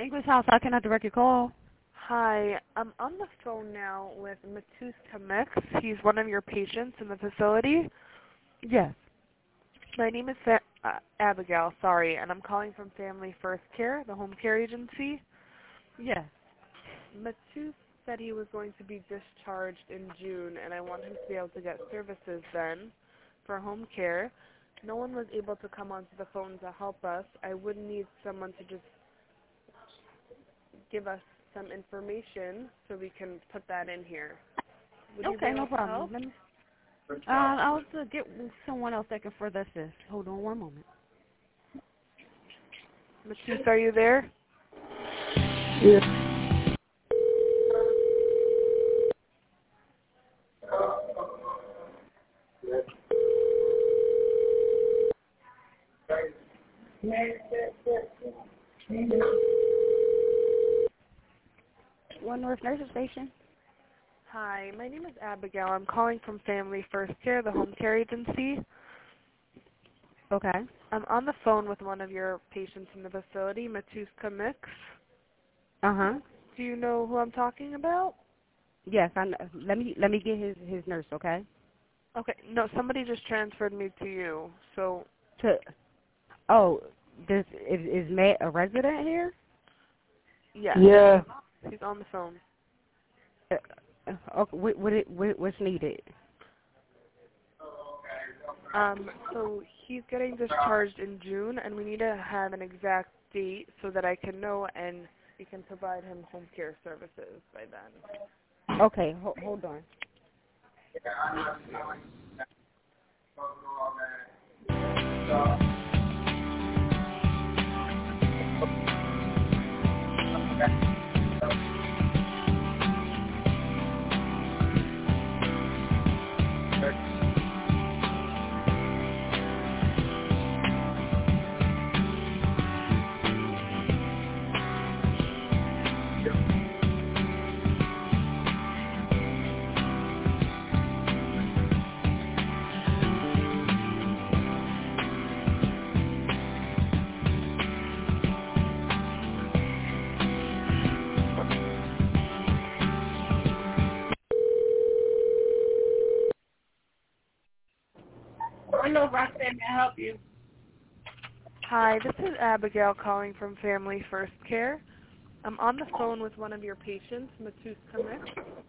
English House, how can I direct your call? Hi, I'm on the phone now with Matus Kamix. He's one of your patients in the facility. Yes. My name is Abigail, and I'm calling from Family First Care, the home care agency. Yes. Matus said he was going to be discharged in June, and I want him to be able to get services then for home care. No one was able to come onto the phone to help us. I would need someone to just give us some information so we can put that in here. Would you be Okay, able no to problem. help? Let me. I'll get someone else that can further assist. Hold on one moment. Matus, are you there? Yeah. One North Nurses Station. Hi, my name is Abigail. I'm calling from Family First Care, the home care agency. Okay. I'm on the phone with one of your patients in the facility, Matus Kamix. Do you know who I'm talking about? Yes, I know. Let me get his nurse, okay? Okay, no, somebody just transferred me to you. So, This is Matt a resident here? yes. Yeah. He's on the phone. Okay, what's needed? So he's getting discharged in June, and we need to have an exact date so that I can know and we can provide him home care services by then. Okay, hold on. I know Roxanne can help you. Hi, this is Abigail calling from Family First Care. I'm on the phone with one of your patients, Matus Kamix,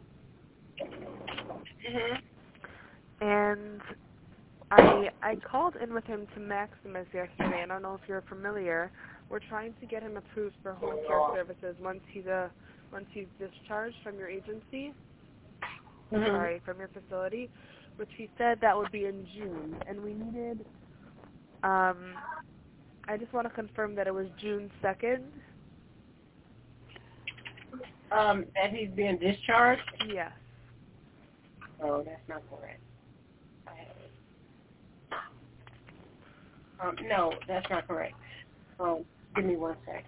and I called in with him to Maximus yesterday, and I don't know if you're familiar. We're trying to get him approved for home care services once he's discharged from your agency, from your facility, which he said that would be in June, and we needed. I just want to confirm that it was June 2nd. That he's being discharged? Yes. Oh, that's not correct. No, that's not correct. Give me one sec.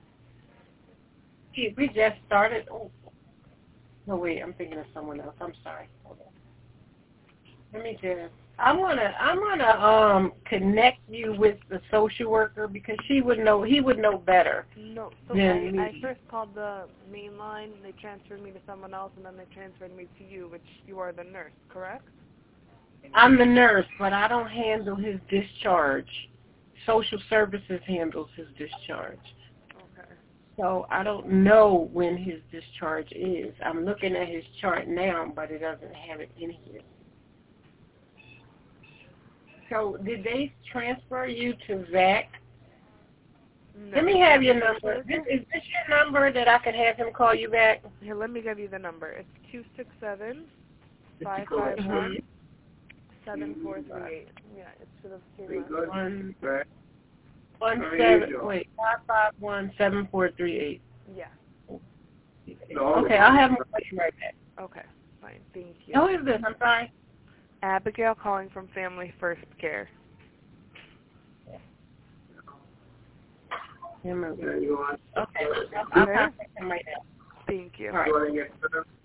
We just started. Oh, no, wait, I'm thinking of someone else. I'm sorry. Hold on. Let me just. I'm gonna connect you with the social worker because he would know better. No, so than I me. first called the main line, they transferred me to someone else, and then they transferred me to you, which you are the nurse, correct? I'm the nurse, but I don't handle his discharge. Social services handles his discharge. Okay. So I don't know when his discharge is. I'm looking at his chart now, but it doesn't have it in here. So did they transfer you to Zach? No. Let me have your number. Is this your number that I could have him call you back? Here, let me give you the number. It's 267-551-7438. Yeah, it's for the same line. 551-7438. Yeah. Okay, I'll have him call you right back. Okay, fine. Thank you. Who is this? I'm sorry. Abigail calling from Family First Care. Okay, I'll contact him right now. Thank you. All right.